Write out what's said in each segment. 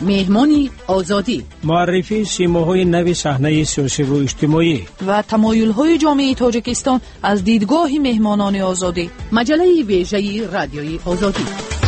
مهمانی آزادی، معرفی سیماهای نو صحنه سیاسی و اجتماعی و تمایل‌های جامعه تاجیکستان از دیدگاه مهمانان آزادی. مجله ویژه رادیوی آزادی.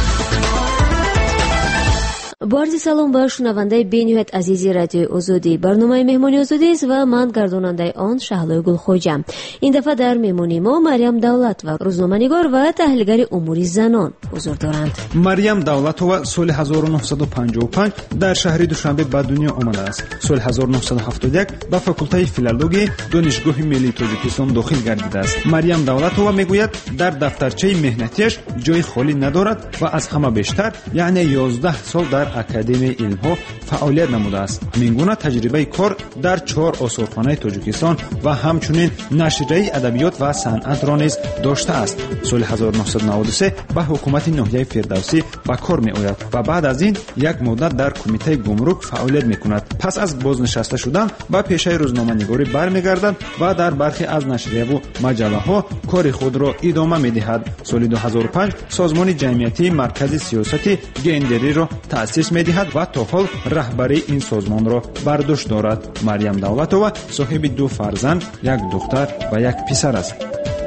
با عرض سلام به شنونده بین‌نهایت عزیزی رادیوی آزادی. برنامه مهمانی آزادی است و من گرداننده آن شهلا گلخوجم. این دفعه در مهمانی ما مریم دولت و روزنامه‌نگار و تحلیلگر امور زنان حضور دارند. مریم دولتова سال 1955 در شهر دوشنبه به دنیا آمده است. سال 1971 به فاکولته فیلولوژی دانشگاه ملی تاجیکستان داخل گردیده است. مریم دولتова میگوید در دفترچه مهنتیش جای خالی ندارد و از همه بیشتر یعنی 11 سال در اکادمی علم‌ها فعالیت نموده است. میگوید تجربه کار در 4 آثارخانه تاجیکستان و همچنین نشریه ادبیات و صنعت را نیز داشته است. سال 1993 به حکومت ناحیه فردوسی به کار می‌آید و بعد از این یک مدت در کمیته گمرک فعالیت می‌کند. پس از بازنشسته شدن به پیشه روزنامه‌نگاری برمیگردد و در برخی از نشریه و مجله‌ها کار خود را ادامه می‌دهد. سال 2005 سازمان جمعیتی مرکز سیاست گندری را تأسیس می‌دهد و تا حال رهبری این سازمان را بر دوش دارد. مریم دولتова صاحب 2 فرزند، 1 دختر و 1 پسر است.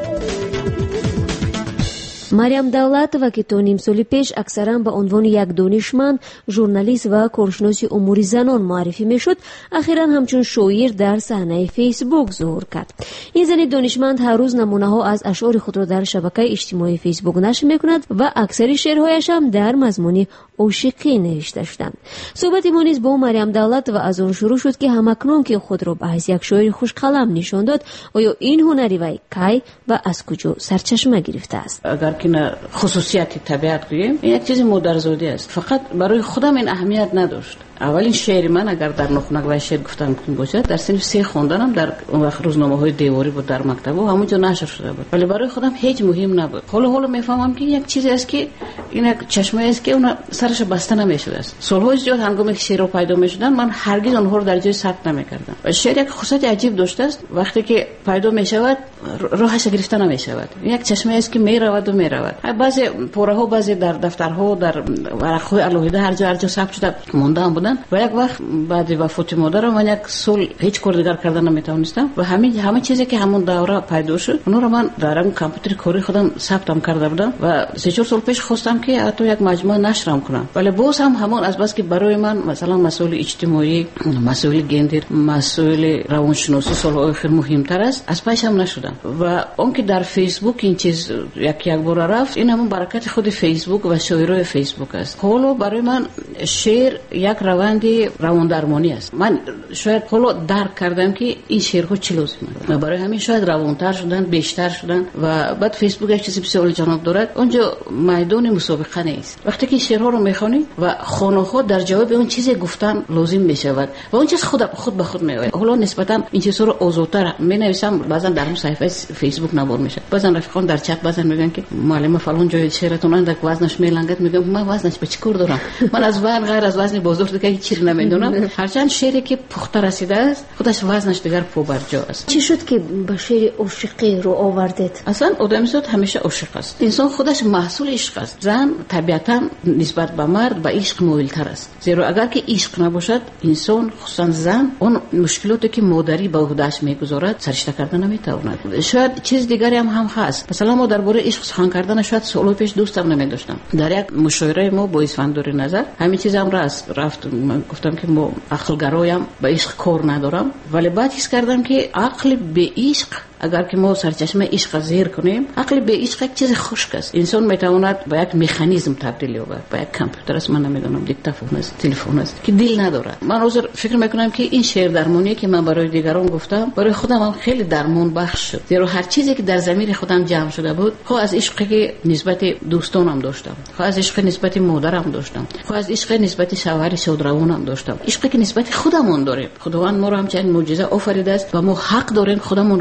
مریم دولتова که تا نیم سال پیش اکثرا به عنوان یک دانشمند، ژورنالیست و کارشناس امور زنان معرفی میشد، اخیراً همچون شاعر در صحنه فیسبوک ظهور کرد. این زن دانشمند هر روز نمونه‌ها از اشعار خود را در شبکه اجتماعی فیسبوک نشر میکند و اکثر شعرهایش هم در مضمون عاشقی نوشته شدند. صحبت ما نیز با مریم دولت و از آن شروع شد که همکنون که خود را به حیث یک شاعر خوشقلم نشان داد، آیا این هنری وی کی و از کجا سرچشمه گرفته است؟ اگر که خصوصیت طبیعت گوییم، این یک چیز مادرزادی است. فقط برای خودم این اهمیت نداشت. اولین شعر من اگر در نخنک و شعر گفتن باشد در صنف 3 خوندنم در اون وقت روزنامه‌های دیواری بود در مکتب و همونجا نشر شده بود، ولی برای خودم هیچ مهم نبود. حالا میفهمم که یک چیزی است که این یک چشمه است که اون سرش بسته نمیشده است. سال‌های زیاد هنگامی که شعر پیدا میشدن من هرگز اونها رو در جای ثبت نمیکردم. و شعر یک خصوصیت عجیب داشته است، وقتی که پیدا میشود راهش گرفته نمیشود. یک چشمه است که میرود و میرود. بعضی پوره‌ها بعضی در دفترها در ورق‌های علاوه هر جا ثبت شده مونده بودن و یک وقت بعد وفات مادرم من یک سال هیچ کار دیگر کردن نمیتونستم و همه چیزی که همون دوره پیدا شد اون رو من در اون کامپیوتر کاری خودم ثبتم کرده بودم و 3-4 سال پیش خواستم که حتی یک مجموعه نشرم کنم، ولی باز هم همون از بس که برای من مثلا مسائل اجتماعی، مسائل گندر، مسائل روانشناسی سال آخر مهمتر است، از پیش هم نشدم و اون که در فیسبوک این چیز یک بار رفت، این همون برکت خود فیسبوک و شاعرای فیسبوک است. حالا برای من شعر یک روان درمانی است. من شاید حالا درک کردم که این شعرها چی لازمه و برای همین شاید روانتر شدن، بیشتر شدن و بعد فیسبوک یک چیز بسیار جالب دارد، اونجا میدان مسابقه نیست. وقتی که شعرها رو میخونی و خانه‌ها در جواب اون چیزی گفتن لازم میشود و اون چیز خود به خود میآید. حالا نسبتا این چیزا رو آزادتر مینویسم، بعضن در اون صفحه فیسبوک نوار میشه، بعضن رفیقان در چت بعضن میگن که معلم فلان جای شعرتون اندک وزنش میلنگت، میگم من وزنش به چی کار دارم؟ من از وزن غیر از وزن بزرگ دیگه چیزی نمیدونم. هرچند شعری که پخته رسیده است خودش وزنش دیگر پا بر جا است. چی شد که به شعر عاشقی رو آوردید؟ اصلا آدمیزاد همیشه عاشق است. انسان خودش محصول عشق است. زن طبیعتا نسبت به مرد به عشق مایل‌تر است، زیرا اگر که عشق نباشد انسان خصوصا زن اون مشکلاتی که مادری به عهده‌اش میگذارد سرشته کردن نمیتواند. شاید چیز دیگری هم هست. مثلا ما درباره عشق سخن کردن شاید سال پیش دوستم نمیداشتم. در یک مشاوره ما با اسفندور نظر همین چیزام رفت گفتم که ما عقل گرایم به عشق کار ندارم، ولی بعد حس کردم که عقل به عشق اگر که ما سرچشمه عشق زیر کنیم، عقل به عشق یک چیز خشک است. انسان میتواند به یک مکانیزم تبدیل یابد، به یک کامپیوتر است، من نمیدونم دیکتافون است، تلفن است که دل نداره. من روز فکر میکنم که این شعر درمانی که من برای دیگران گفتم برای خودم هم خیلی درمان بخش شد، زیرا هر چیزی که در ضمیر خودم جمع شده بود، خود از عشقی که نسبت دوستانم داشتم، خود از عشق نسبت مادرم داشتم، خود از عشق نسبت شوهر شادروانم داشتم، عشقی که نسبت خودمون داریم. خداوند ما رو همچنین معجزه آفریده است و ما حق داریم خودمون رو دوست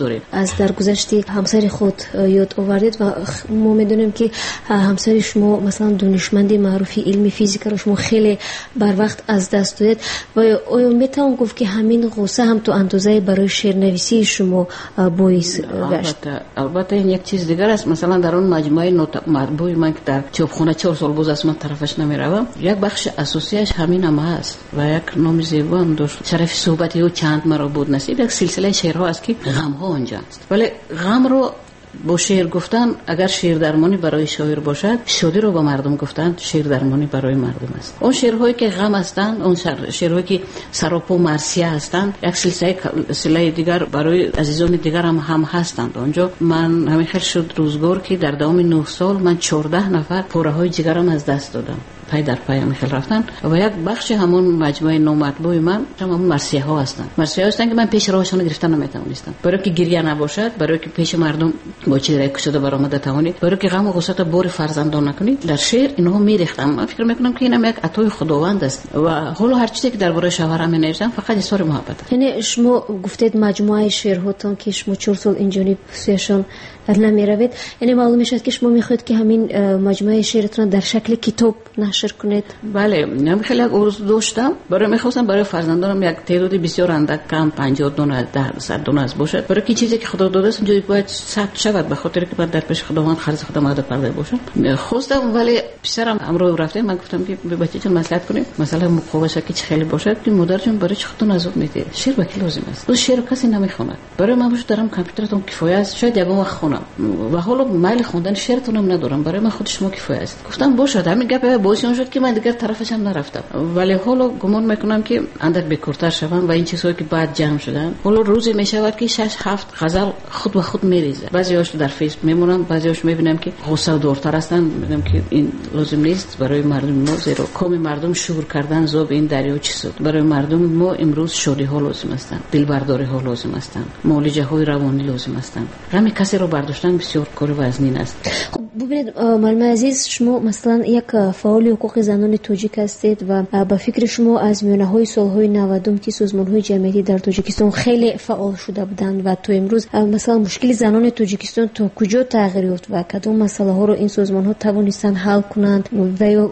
داریم. از درگذشت همسر خود یاد آوردید و ما میدونیم که همسر شما مثلا دانشمند معروف علم فیزیک رو شما خیلی بر وقت از دست دادید و آیا میتوان گفت که همین غصه هم تو اندازه برای شعرنویسی شما باعث گشت؟ البته این یک چیز دیگر است. مثلا در اون مجموعه مطبوع من که در چاپخانه 4 سال باز از من طرفش نمیروم، یک بخش اساسیش همین هم است و یک نام زیبا هم داشت. شرف صحبت او چند مرا بود نصیب. یک سلسله شعرها است که غم ها اونجا است، ولی غم رو با شعر گفتن اگر شعر درمانی برای شاعر باشد، شادی رو با مردم گفتن شعر درمانی برای مردم است. اون شعرهایی که غم هستند، اون شعرهایی که سراپا و مرثیه هستند، یک سلسله دیگر برای عزیزان دیگر هم هستند. اونجا من همین خیلی شد روزگار که در دوام 9 سال من 14 نفر پاره های جگرم از دست دادم، پای در پای هم خیلی رفتن و یک بخش همون مجموعه نامطبوع من همون مرثیه ها هستند. مرثیه هستند که من پیش راهشون گرفتن نمیتونستم، برای که گریه نباشد، برای که پیش مردم با چهره کشیده برآمده توانی، برای که غم و غصه تا بار فرزندان نکنی. در شعر اینها میریختم. من فکر میکنم که اینم یک عطای خداوند است و حالا هر چیزی که درباره شوهرم مینویسم فقط اظهار محبت است. یعنی شما گفتید مجموعه شعرهاتون که شما 4 سال اینجوری سویشون نمیروید، یعنی معلوم میشد که شما میخواید که همین مجموعه شعرتون در شکل کتاب نشر کنید؟ بله، من خیلی عرض داشتم. برای میخواستم برای فرزندانم یک تعدادی بسیار اندک کم 50 دونه 100 دونه از باشد، برای که چیزی که خدا داده است اونجوری باید ثبت شود، به خاطر که من در پیش خداوند خرج خودم آماده کرده باشم. خواستم ولی پسرم امروز رفته، من گفتم که به بچه‌تون مصلحت کنیم مثلا مقابله که چه خیلی باشد که مادر جون برای چه خودتون عذاب میدید، شعر به کی لازم است؟ تو شعر کسی نمیخونه. برای من باشه دارم کامپیوترتون کفایه است، شاید یگام وقت خونم و حالا میل خوندن شعرتونم ندارم، برای من خود شما کفایه است. گفتم باشه، همین گپ باعث شد که من دیگر طرفش هم نرفتم، ولی حالا گمان میکنم که اندک بکورتر شوم و این چیزهایی که بعد جمع شدن حالا روزی میشود که 6-7 غزل خود به خود میریزه. بعضی‌هاش در فیسبوک میمونم، بعضی‌هاش میبینم که غصه دورتر هستن، میگم که این لازم نیست برای مردم ما، زیرا کام مردم شور کردن زاب این دریا چی شد. برای مردم ما امروز شادی ها لازم هستند، دلبرداری ها لازم هستند، معالجه های روانی لازم هستند. غم کسی رو برداشتن بسیار کار وزنین است. خب ببینید معلم عزیز، شما مثلا یک فعال حقوق زنان تاجیک هستید و با فکر شما از میانه‌های سال‌های 90 که سازمان‌های جمعیتی در تاجیکستان خیلی فعال شده بودند و تو امروز مثلا مشکل زنان تاجیکستان تا کجا تغییر یافت و کدام مسائل رو این سازمان‌ها توانستند حل کنند و یا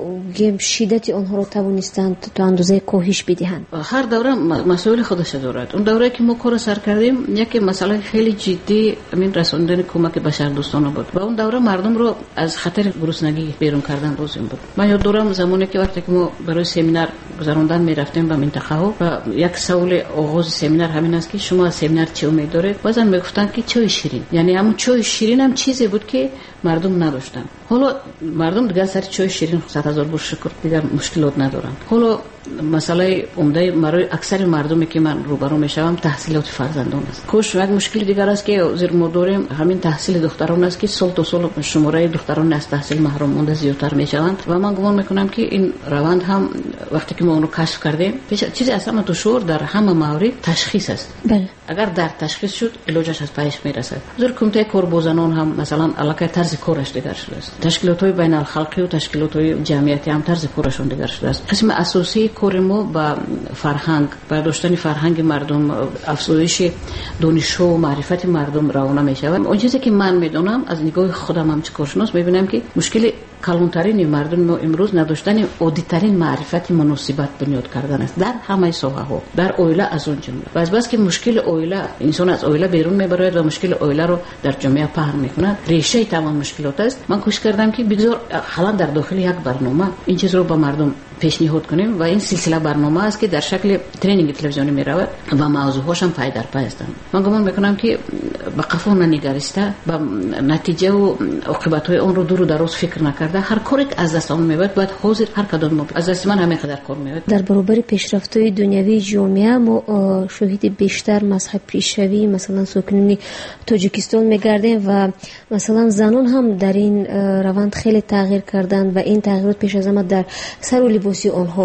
شدت آنها رو توانستند تا اندازه کاهش بدهند؟ هر دوره مسائل خودش دارد. اون دوره که ما کار سر کردیم یک مسئله خیلی جدی همین رساندن کمک بشردوستانه بود و اون دوره مردم رو از خطر گرسنگی بیرون کردن لازم بود. من یاد دارم زمانی که وقتی که ما برای سمینار گذراندن میرفتیم به منطقه ها و یک سوال آغاز سمینار همین است که شما از سمینار چه امید دارید؟ بازم میگفتن که چای شیرین. یعنی همون چای شیرین هم چیزی بود که مردم نداشتن. حالا مردم دیگه سر چای شیرین 100,000 بار شکر دیگه مشکلات ندارن. حالا مسئله عمده برای اکثر مردمی که من روبرو میشم تحصیلات فرزندان است. کوش یک مشکل دیگر است که زیر ما داریم همین تحصیل دختران است که سال تا سال شماره دختران از تحصیل محروم مونده زیادتر میشوند و من گمان میکنم که این روند هم وقتی که ما اون رو کشف کردیم چیزی اصلا تو شور در همه موارد تشخیص است. بله. اگر در تشخیص شد علاجش از پیش میرسد. زیر کمیته کار با زنان هم مثلا علاقه طرز کارش دیگر شده است. تشکیلات‌های بین الخلقی و تشکیلات‌های جمعیتی هم طرز کارشون دیگر شده است. قسم اساسی کار ما با فرهنگ، برداشتن فرهنگ مردم، افزایش دانش و معرفت مردم روانه میشود. اون چیزی که من میدونم از نگاه خودم هم کارشناس میبینم که مشکل کلانترین مردم ما امروز نداشتن عادی‌ترین معرفت مناسبت بنیاد کردن است در همه ساحه‌ها، در عائله از اون جمله. و از بس که مشکل عائله انسان از عائله بیرون میبره و مشکل عائله رو در جامعه پهن میکنه، ریشه تمام مشکلات است. من کوشش کردم که بگذار حالا در داخل یک برنامه این چیز رو به مردم پیشنهاد کنیم و این سلسله برنامه است که در شکل ترینینگ تلویزیونی میرود و موضوعهاش هم پای در پای هستند. من گمان میکنم که به قفا ننگریسته و نتیجه و عاقبت‌های اون رو دور و دراز فکر نکرده هر کاری که از دست آن میاد باید حاضر هر کدام ما از دست من همین قدر کار میاد. در برابر پیشرفت‌های دنیوی جامعه ما شاهد بیشتر مذهب پیشروی مثلا ساکنین تاجیکستان میگردیم و مثلا زنان هم در این روند خیلی تغییر کردند و این تغییرات پیش از همه در سر و لباسی آنها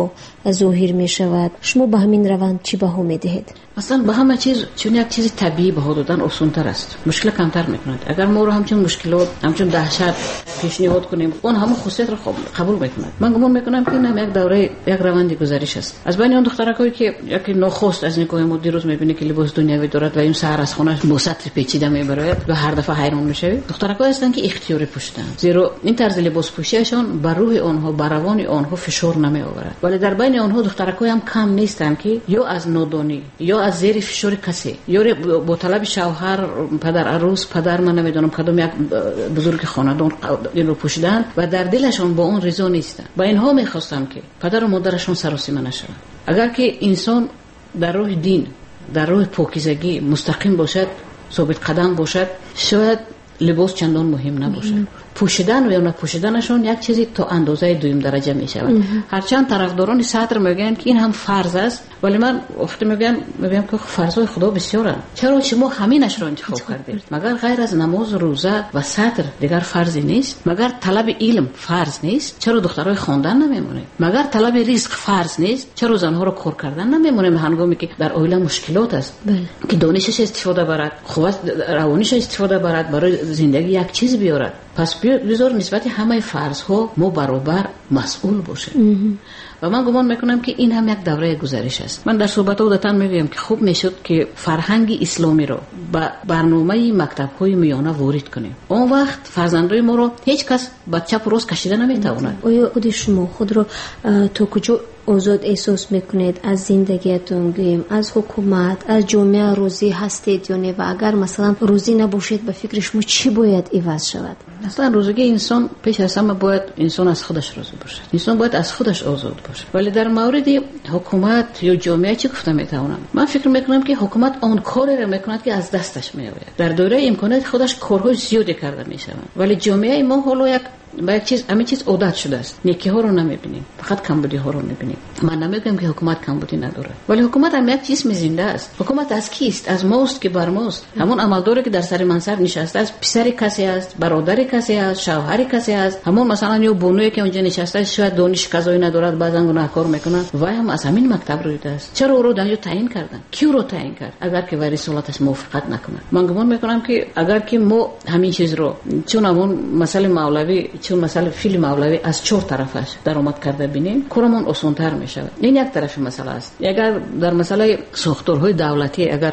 ظاهر می شود. شما به همین روند چی بها می دهید؟ اصلا به همه چیز چون یک چیز طبیعی بها دادن آسان‌تر است، مشکل کمتر میکند. اگر ما رو همچون مشکلات همچون دهشت پیشنهاد کنیم اون همون خصوصیت رو قبول میکند. من گمان میکنم که این یک دوره یک روند گذریش است. از بین اون دخترکایی که یکی ناخوست از نگاه ما دیروز میبینه که لباس دنیوی دارد و این سر از خونش با سطر پیچیده میبرد و هر دفعه حیران میشه. دخترکایی هستند که اختیاری پوشیدن، زیرا این طرز لباس پوشیدنشان بر روح آنها بر روان آنها فشار نمیآورد. ولی در بین آنها دخترکایی هم کم نیستند که یا از نادانی یا از زیر فشار کسی یا با طلب شوهر، پدر عروس، پدر من نمیدونم کدام یک بزرگ خاندان این رو پوشیدن و در دلشان با اون رضا نیستن. با اینها میخواستم که پدر و مادرشون سراسیمه نشوند. اگر که انسان در راه دین، در راه پاکیزگی مستقیم باشد، ثابت قدم باشد، شاید لباس چندان مهم نباشد. پوشیدن و یا نپوشیدنشون یک چیزی تا اندازه دویم درجه می شود. هرچند طرفداران سطر میگن که این هم فرض است، ولی من وقتی میگم که فرضای خدا بسیاره. چرا شما همینش را انتخاب کردید؟ مگر غیر از نماز، روزه و سطر دیگر فرضی نیست؟ مگر طلب علم فرض نیست؟ چرا دخترای خواندن نمیمونه؟ مگر طلب رزق فرض نیست؟ چرا زنها را کار کردن نمیمونه هنگامی که در عائله مشکلات است؟ که دانشش استفاده برد، قوت روانیش استفاده برد، برای زندگی یک چیز بیارد. پس بذار نسبت همه فرض ها ما برابر مسئول باشیم. و من گمان میکنم که این هم یک دوره گذشته است. من در صحبت عادتا میگم که خوب میشد که فرهنگ اسلامی رو به برنامه مکتب‌های میانه وارد کنیم. اون وقت فرزندای ما رو هیچ کس به چپ و راست کشیده نمیتواند. آیا خود شما خود رو تا کجا آزاد احساس میکنید از زندگیتون، گویم از حکومت، از جامعه روزی هستید یا نه؟ و اگر مثلا روزی نباشید به فکر شما چی باید عوض شود؟ اصلا روزی انسان پیش از همه باید انسان از خودش راضی باشه، انسان باید از خودش آزاد باشه. ولی در مورد حکومت یا جامعه چی گفتم میتونم؟ من فکر میکنم که حکومت اون کاری رو میکند که از دستش میآید. در دوره امکانات خودش کارهای زیادی کرده میشود، ولی جامعه ما حالا یک همه چیز عادت شده است. نیکی ها رو نمیبینیم، فقط کمبودی ها رو میبینیم. من نمیگم که حکومت کمبودی نداره، ولی حکومت هم یک چیز زنده است. حکومت از کیست؟ از ماست که بر ماست. همون عملداری که در سر منصب نشسته است، پسر کسی است، برادر کسی است، شوهر کسی است. همون مثلا یه بونویی که اونجا نشسته است، شاید دانش قضایی ندارد، بعضا گناهکار میکنه و هم از همین مکتب رویده است. چرا او رو در تعیین کردن؟ کی رو تعیین کرد؟ اگر که رسالتش موافقت نکنه. من گمان میکنم که اگر که ما همین چیز رو چون همون مسئله مولوی، چون مسئله فیل مولوی از چهار طرفش درآمد کرده بینیم، کارمون آسان‌تر میشه. این یک طرف مسئله است. اگر در مسئله ساختارهای دولتی اگر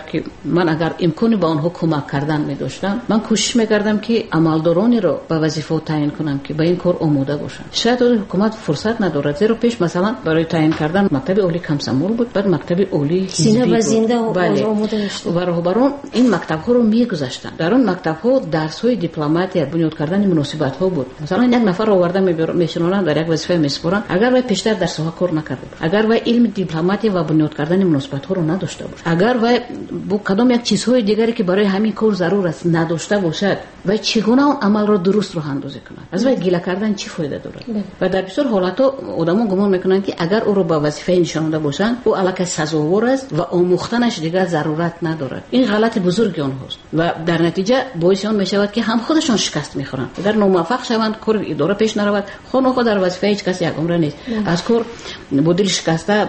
امکانی با آنها کمک کردن می‌داشتم، من کوشش می‌کردم که عملدارانی رو به وظیفه تعیین کنم که به این کار آماده باشن. شاید حکومت فرصت ندارد، زیرا پیش مثلا برای تعیین کردن مکتب عالی کمسمول بود، بعد مکتب عالی سینه و زنده آماده می‌شد. و راهبران این مکتب‌ها رو می‌گذاشتن. در اون مکتب‌ها درس‌های دیپلماتی، بنیاد کردن مناسبت‌ها بود. مثلا یک نفر آورده میشونن در یک وظیفه میسپرن، اگر وی پیشتر در ساحه کار نکرده، اگر وی علم دیپلماتی و بنیاد کردن مناسبت‌ها رو نداشته باشه، اگر وی با کدام یک چیزهای دیگری که برای همین کار ضرور است نداشته باشد، و چگونه اون عمل رو درست راه اندازی کنه، از وی گله کردن چی فایده داره؟ و در بسیار حالات‌ها آدم‌ها گمان میکنن که اگر او رو با وظیفه نشانده باشن، او الکی سزاوار است و آموختنش دیگر ضرورت نداره. این غلط بزرگی آنهاست و در نتیجه باعث آن میشود که هم خودشان شکست میخورن. اگر ناموفق شوند، کار اداره پیش نرود، خود در وظیفه هیچ کسی یک عمره نیست، از کار با دل شکسته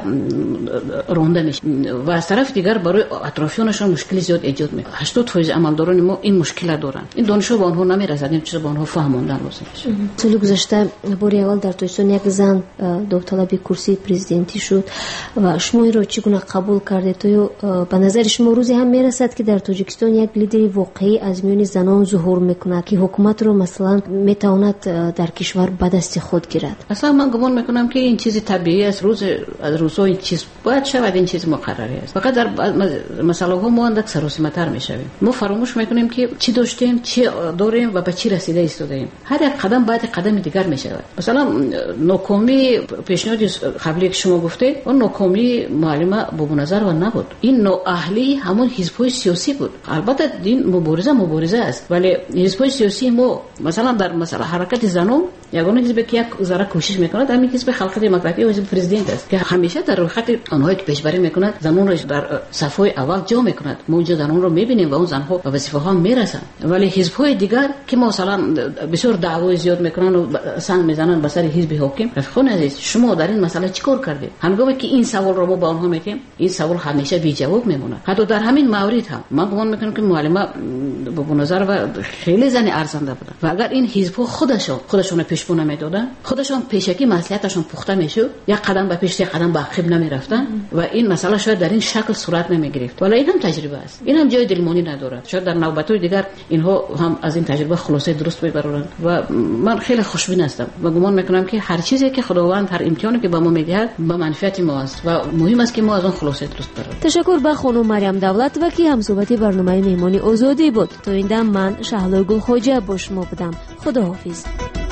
رانده میشه و از طرف دیگر برای اطرافیانشان مشکلی زیاد ایجاد میکنه. 80% عملداران ما این مشکل دارن، این دانشو با آنها نمیرسد، این چیزا با آنها فهموندن لازم میشه. سال گذشته باری اول در تویستان یک زن داوطلب کرسی پرزیدنتی شد و شما این رو چگونه قبول کردید؟ تو به نظر شما روزی هم میرسد که در تاجیکستان یک لیدری واقعی از میان زنان ظهور میکنه که حکومت رو مثلا میتواند در کشور به دست خود گیرد؟ اصلا من گمان میکنم که این چیز طبیعی است، از روزها این چیز باید شود، این چیز مقرری است. فقط در مسائل ها ما اندک سراسیمه‌تر میشویم. ما فراموش میکنیم که چی داشتیم، چی داریم و به چی رسیده ایستادیم. هر یک قدم بعد قدم دیگر میشود. مثلا ناکامی پیشنهاد قبلی که شما گفتید، اون ناکامی معلمه با نظر و نبود، این نااهلی همون حزب‌های سیاسی بود. البته این مبارزه است، ولی حزب‌های سیاسی ما مثلا در مسئله حرکت زنان یگانه حزبی که یک ذره کوشش میکند همین حزب خلق دموکراتی و حزب پرزیدنت است که همیشه در روی خط آنهایی که پیشبری میکند زنان را در صفای اول جا میکند. ما اونجا زنان رو میبینیم و اون زنها به وظیفه ها میرسن. ولی حزب های دیگر که مثلا بسیار دعوای زیاد میکنن و سنگ میزنن به سر حزب حاکم، رفیقان عزیز شما در این مسئله چیکار کردید؟ هنگامی که این سوال رو با آنها میگیم این سوال همیشه بی جواب میمونه. حتی در همین مورد هم من گمان میکنم که معلمه به نظر و خیلی زن ارزنده بودن و اگر این حزب ها خودشون پیشبو نمیدادن، خودشون پیشکی مصلحتشون پخته میشد، یک قدم به پیش یک قدم به عقب نمیرفتن و این مسئله شاید در این شکل صورت نمیگرفت. ولی این هم تجربه است، این هم جای دلمانی ندارد. شاید در نوبت‌های دیگر اینها هم از این تجربه خلاصه درست ببرند و من خیلی خوشبین هستم و گمان میکنم که هر چیزی که خداوند، هر امتحانی که به ما میدهد به منفعت ما است و مهم است که ما از آن خلاصه درست ببریم. تشکر به خانم مریم دولت و که همصحبت برنامه مهمانی آزادی بود. تا این دم من شهلا گل خوجه با شما بودم. خداحافظ.